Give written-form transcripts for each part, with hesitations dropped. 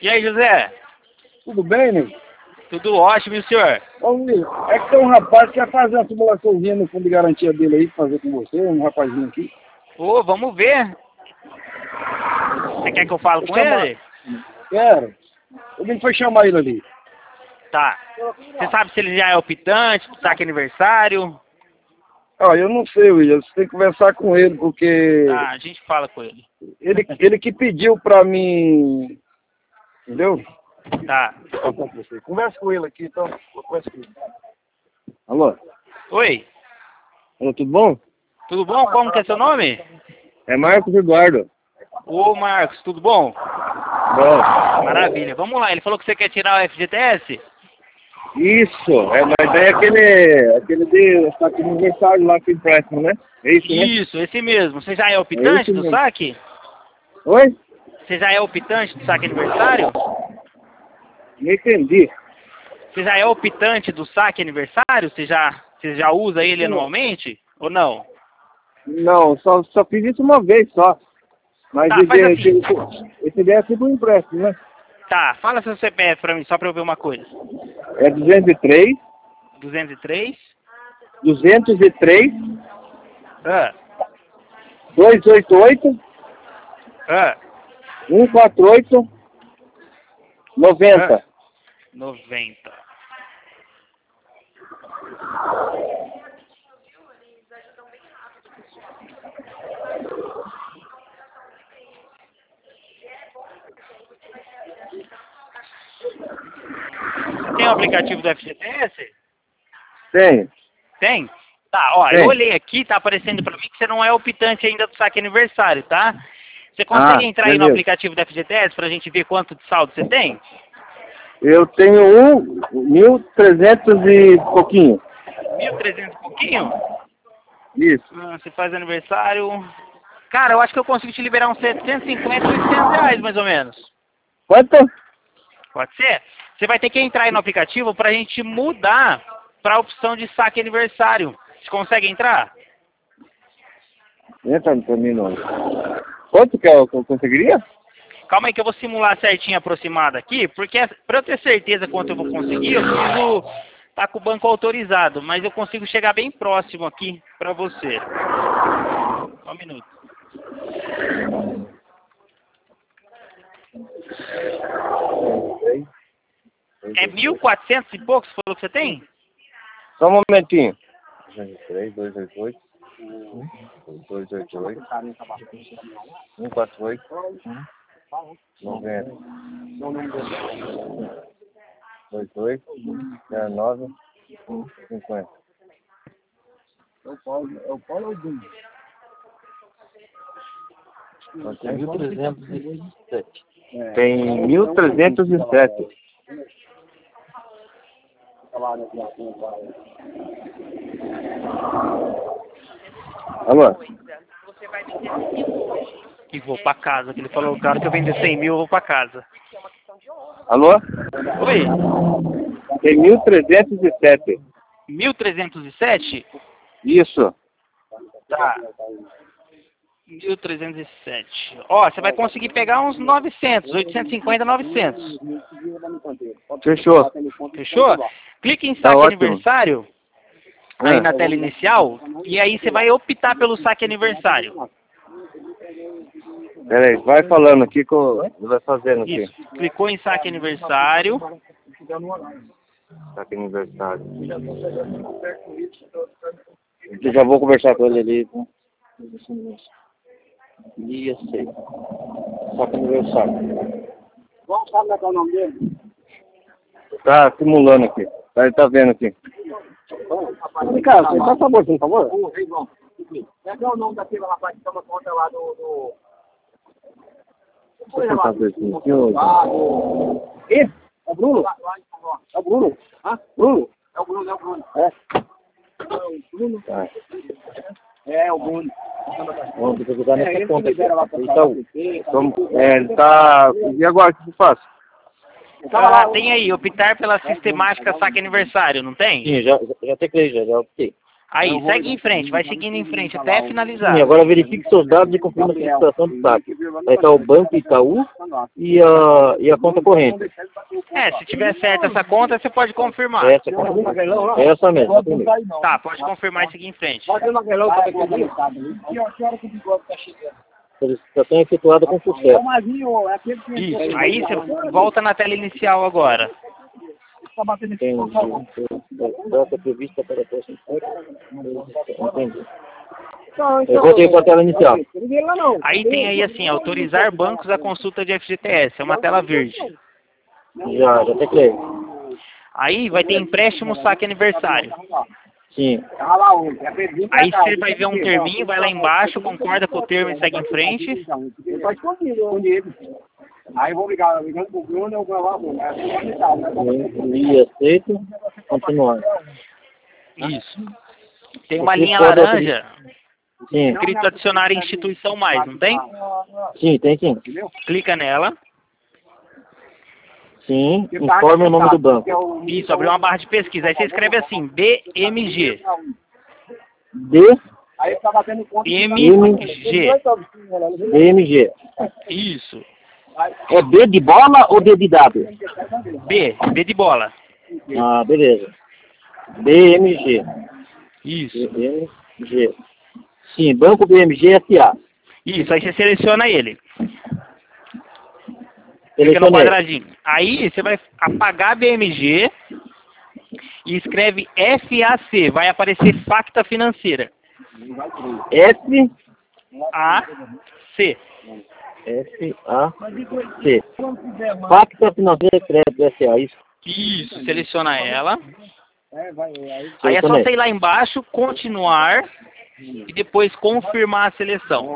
E aí, José? Tudo bem, nego? Tudo ótimo, e o senhor? Ô, amigo, é que tem um rapaz que quer fazer uma simulaçãozinha no fundo de garantia dele aí, fazer com você, um rapazinho aqui. Ô, vamos ver. Você quer que eu fale com ele? Quero. Alguém foi chamar ele ali. Tá. Você sabe se ele já é optante, saque aniversário? Ó, eu não sei, William, você tem que conversar com ele, porque Tá, a gente fala com ele. ele que pediu pra mim, entendeu? Tá. Conversa com ele aqui, então. Conversa com ele. Alô? Oi, Alô, tudo bom? tudo bom? Como que é seu nome? É Marcos Eduardo. Ô, Marcos, tudo bom? Bom. Maravilha. Vamos lá, ele falou que você quer tirar o FGTS? Isso, mas daí aquele de saque de aniversário lá que empréstimo, né? É isso, né? Isso, esse mesmo. Você já é optante isso do mesmo. saque? Oi? Você já é optante do saque aniversário? Não entendi. Você já é optante do saque aniversário? Você já usa ele anualmente? Ou não? Não, só fiz isso uma vez só. Mas Tá, faz assim. esse ideia é tipo um empréstimo, né? Tá, fala seu CPF pra mim, só pra eu ver uma coisa. É 203, 203? 203, Ah, 288, ah, 148, 90. 90. Tem o aplicativo do FGTS? Tem. Tem? Tá, ó, Tem. eu olhei aqui, tá aparecendo pra mim que você não é optante ainda do saque aniversário, tá? Você consegue entrar aí no beleza. aplicativo do FGTS pra gente ver quanto de saldo você tem? Eu tenho 1.300 e pouquinho. 1.300 e pouquinho? Isso. Você faz aniversário... Cara, eu acho que eu consigo te liberar uns 750, 800 reais, mais ou menos. Quanto? Pode ser? Você vai ter que entrar aí no aplicativo pra gente mudar pra opção de saque aniversário. Você consegue entrar? Entra pra mim, não. Quanto que eu conseguiria? Calma aí que eu vou simular certinho aproximado aqui, porque pra eu ter certeza quanto eu vou conseguir, eu preciso estar com o banco autorizado, mas eu consigo chegar bem próximo aqui pra você. Só um minuto. É 1.400 e poucos, falou que você tem? Só um momentinho. 203, 288, 288, 148, 90, 28, 09, 50. É o Paulo ou o Júnior? Tem 1.307. Tem 1.307. Alô? E vou pra casa, que ele falou, cara, que eu vender 100 mil, eu vou pra casa. Alô? Oi? Tem 1.307. 1.307? Isso. Tá. 1.307. Ó, você vai conseguir pegar uns 900, 850, 900. Fechou. Fechou? Clique em Tá saque ótimo. aniversário, aí na tela inicial, e aí você vai optar pelo saque aniversário. Peraí, vai falando aqui que eu vou fazendo aqui. Isso. Clicou em saque aniversário. Saque aniversário. Eu já vou conversar com ele ali. Dia 6. Saque aniversário. Vamos saber qual é o nome dele? Tá simulando aqui. Ele tá vendo aqui. Cara, você faz favor, por favor? Qual é o nome daquele rapaz que toma conta lá do... Deixa eu fazer assim, senhor. É o Bruno? É o Bruno? Hã? Bruno? É o Bruno. É. O Bruno? Tá. É o Bruno. Vamos jogar nessa conta aqui. Então, ele tá... E agora, o que eu faço? Ah, tem aí, optar pela sistemática saque aniversário, não tem? Sim, já teclei, já optei. Aí, segue em frente, vai seguindo em frente até finalizar. Sim, agora verifique seus dados e confirma a situação do saque. Aí está o Banco Itaú e a conta corrente. Se tiver certa essa conta, você pode confirmar. Essa mesmo. Tá, pode confirmar e seguir em frente. Solicitação efetuada com sucesso. Isso, aí você volta na tela inicial agora. Data prevista para a próxima. Entendi. Eu voltei para a tela inicial. Aí tem aí assim, autorizar bancos à consulta de FGTS, é uma tela verde. Já teclei. Aí vai ter empréstimo saque aniversário. Sim. Aí você vai ver um terminho, vai lá embaixo, concorda com o termo e segue em frente. Aí vou ligando pro Bruno, eu vou lá, e aceito, continuar. Isso. Tem uma linha laranja, escrito adicionar instituição mais, não tem? Sim, tem sim. Clica nela. Sim, informe o nome do banco. Isso, abriu uma barra de pesquisa. Aí você escreve assim, BMG. MG. BMG. Isso. É B de bola ou D de dado? B de bola. Ah, beleza. BMG. Isso. BMG. Sim, Banco BMG SA. Isso, aí você seleciona ele. Clica no quadradinho. Aí você vai apagar BMG e escreve FAC. Vai aparecer Facta Financeira. FAC. FAC. Facta Financeira Crédito SA, isso? Isso, seleciona ela. Aí é só você ir lá embaixo, continuar e depois confirmar a seleção.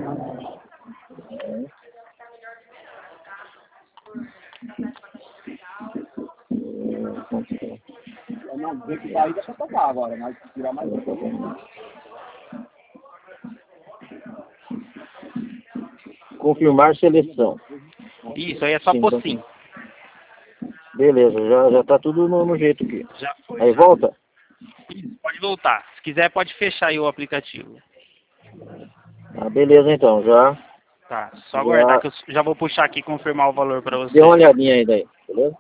Confirmar seleção. Isso, aí é só pôr sim. Beleza, já tá tudo no jeito aqui. Já foi, aí volta? Isso, pode voltar. Se quiser, pode fechar aí o aplicativo. Ah, beleza então, já. Tá, só aguardar que eu já vou puxar aqui e confirmar o valor para você. Dê uma olhadinha aí daí, beleza?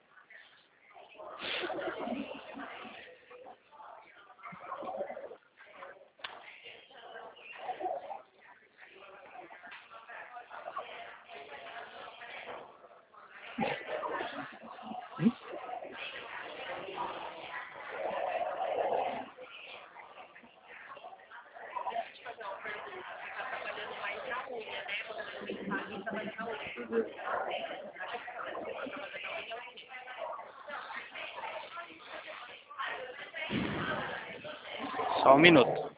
Só um minuto.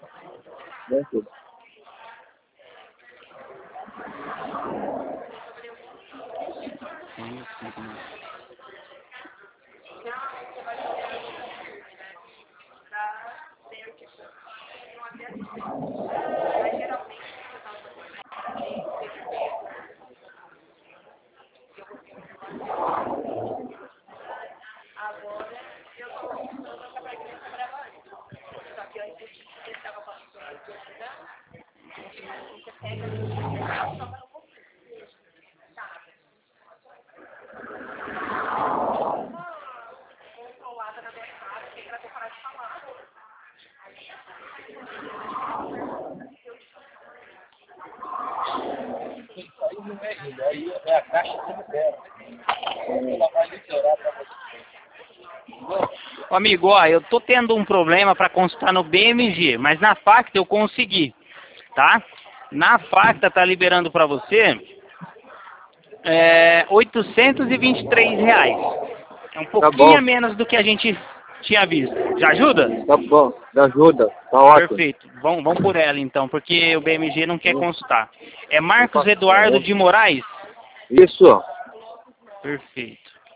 É a caixa que ela vai literar para você. Amigo, ó, eu tô tendo um problema para consultar no BMG, mas na Facta eu consegui, tá? Na Facta tá liberando para você R$ 823. É um pouquinho a menos do que a gente tinha visto. Já ajuda? Tá bom, ajuda, tá ótimo. Perfeito. Vamos por ela então, porque o BMG não quer consultar. É Marcos Eduardo de Moraes? Isso. Perfeito.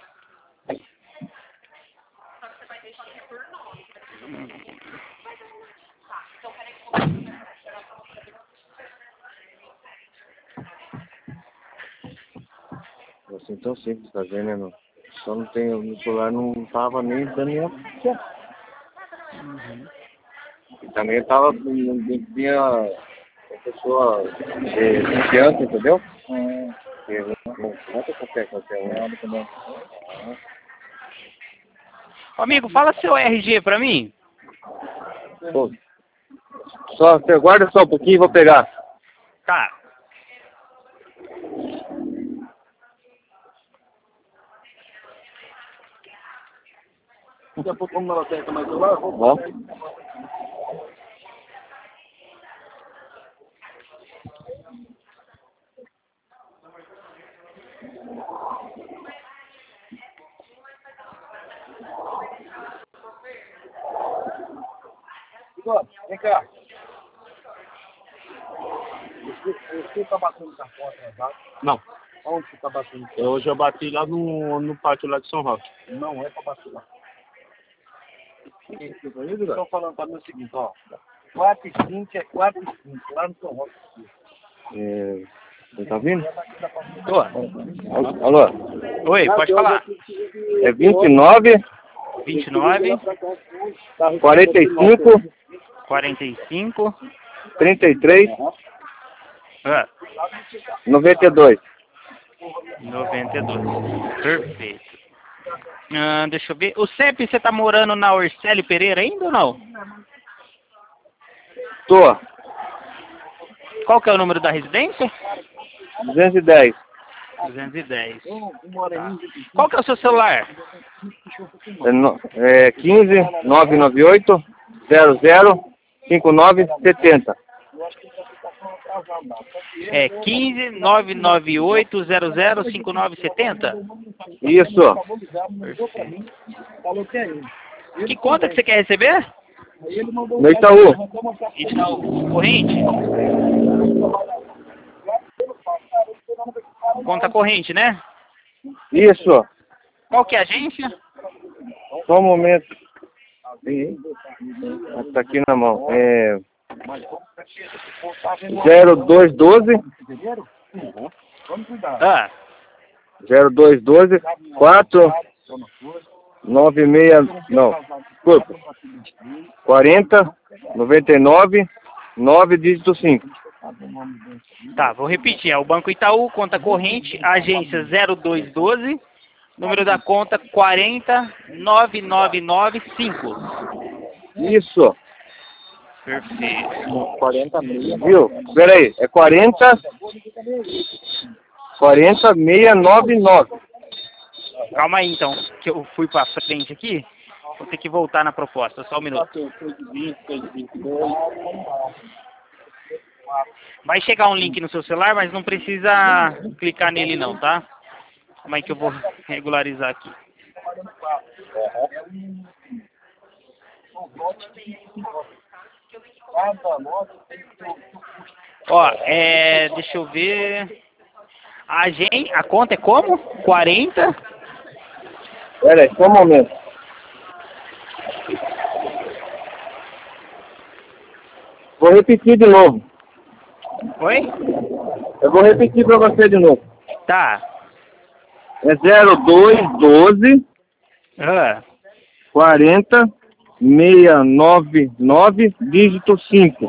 Assim tão simples fazer, né, meu? Só não tem, no celular não tava nem dando minha. E também tava, tinha uma pessoa de confiança, entendeu? Não é qualquer um também. Amigo, fala seu RG pra mim. Pô, só, você guarda só um pouquinho e vou pegar. Tá. Daqui a pouco como ela tem mais celular, vou. Vem cá. Você tá batendo cartão atrasado? Não. Onde você tá batendo? Hoje eu bati lá no pátio lá de São Roque. Não é pra bater lá. Estou falando para mim o seguinte, ó. 4 e 5 é 4 e 5, lá no São Roque. Você tá ouvindo? Tô. Alô? Oi, pode falar. É 29, 29, 45, 45, 33, ah, 92. 92. Perfeito. Deixa eu ver. O CEP, você tá morando na Orcélio Pereira ainda ou não? Tô. Qual que é o número da residência? 210. 210. Tá. Qual que é o seu celular? É 15 998 00 59 70. É 15 998 00 5970? Isso. Perfeito. Que conta que você quer receber? No Itaú. Itaú. Corrente? Conta corrente, né? Isso. Qual que é a agência? Só um momento. Tá aqui na mão. 0212 Ah, 0212 4 96 não. Desculpa. 40 99 9 dígito 5. tá, vou repetir. É o Banco Itaú, conta corrente, agência 0212, número da conta 40995. Isso. Perfeito. 40 meia. Viu? Espera aí. É 40 699. Calma aí, então, que eu fui pra frente aqui. Vou ter que voltar na proposta, só um minuto. Vai chegar um link no seu celular, mas não precisa clicar nele não, tá? Como é que eu vou regularizar aqui? Ó, deixa eu ver. A conta é como? 40? Espera aí, só um momento. Vou repetir de novo. Oi? Eu vou repetir para você de novo. Tá. É 0212 Ah, 40 699 dígito 5.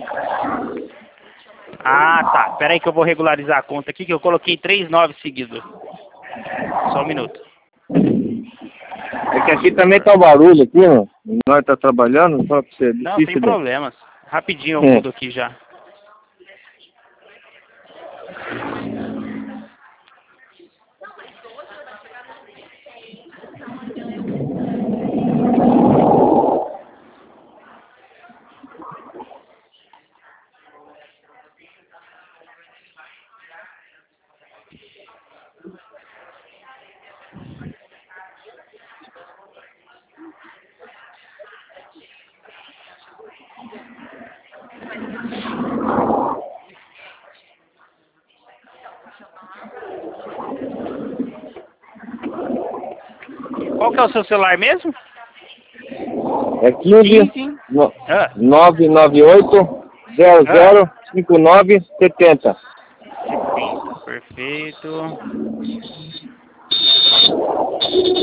tá. Pera aí que eu vou regularizar a conta aqui, que eu coloquei 39 seguidos. Só um minuto. É que aqui também tá o barulho aqui, mano. Nós tá trabalhando, só pra você. Não, Difícil, sem né? problemas. Rapidinho eu mudo aqui já. Qual que é o seu celular mesmo? É 15 998 00 59 70. 70, perfeito.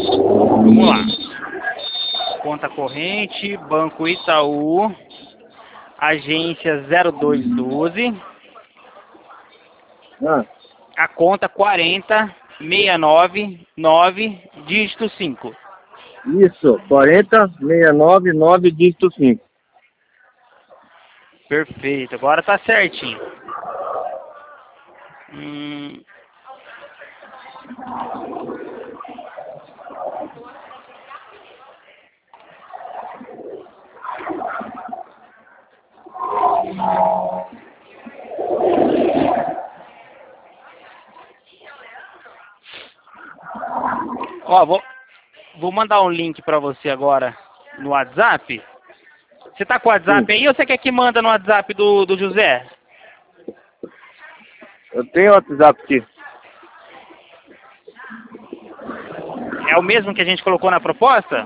Vamos lá. Conta corrente, Banco Itaú, agência 0212, Ah, a conta 40699, dígito 5. isso, 40699, dígito 5. Perfeito, agora tá certinho. Ó, vou mandar um link pra você agora no WhatsApp. Você tá com o WhatsApp aí ou você quer que manda no WhatsApp do José? Eu tenho o WhatsApp aqui. É o mesmo que a gente colocou na proposta?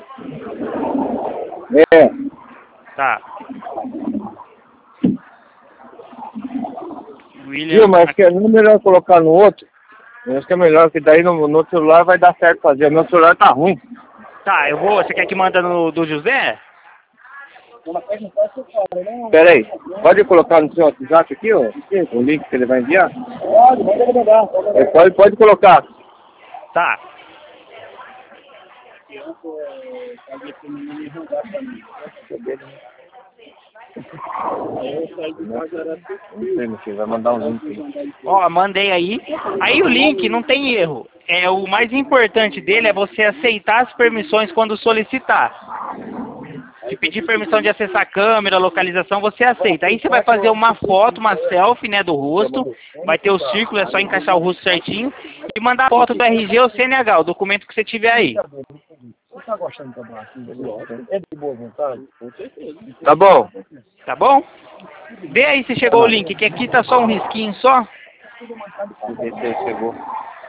É. Tá. Viu, mas que não é melhor colocar no outro? Eu acho que é melhor, que daí no outro celular vai dar certo fazer. Meu celular tá ruim. Tá, eu vou. Você quer que manda no do José? Pera aí, pode colocar no seu WhatsApp aqui, ó, o link que ele vai enviar? Pode mandar. Pode colocar. Tá. Não sei, vai mandar um link aí. Ó, mandei aí. Aí o link não tem erro. É, o mais importante dele é você aceitar as permissões quando solicitar. Se pedir permissão de acessar a câmera, localização, você aceita. Aí você vai fazer uma foto, uma selfie, né, do rosto. Vai ter o círculo, é só encaixar o rosto certinho. E mandar a foto do RG ou CNH, o documento que você tiver aí. Você tá gostando do trabalho? É de boa vontade? Com certeza. Tá bom. Tá bom? Vê aí se chegou o link, que aqui tá só um risquinho só. Chegou.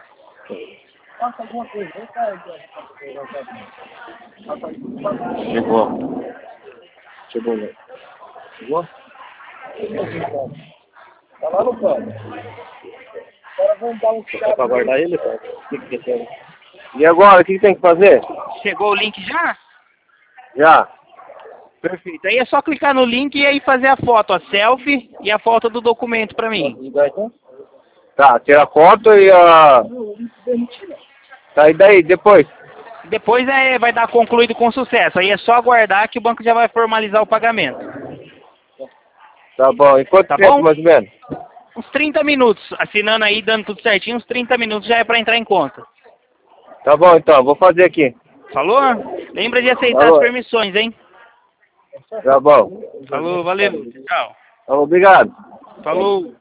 Chegou, né? Chegou? Tá lá no canto. Agora vamos dar um chá pra guardar ele, cara. E agora, o que tem que fazer? Chegou o link já? Já. Perfeito. Aí é só clicar no link e aí fazer a foto, a selfie e a foto do documento pra mim. Tá, tira a foto e a... Tá, e daí, depois? Depois vai dar concluído com sucesso. Aí é só aguardar que o banco já vai formalizar o pagamento. Tá bom. E quanto Tá tempo, bom? mais ou menos? Uns 30 minutos. Assinando aí, dando tudo certinho, uns 30 minutos já é pra entrar em conta. Tá bom, então. Vou fazer aqui. Falou? Lembra de aceitar Falou. as permissões, hein? Tá bom. Falou, valeu. Tchau. Obrigado. Falou.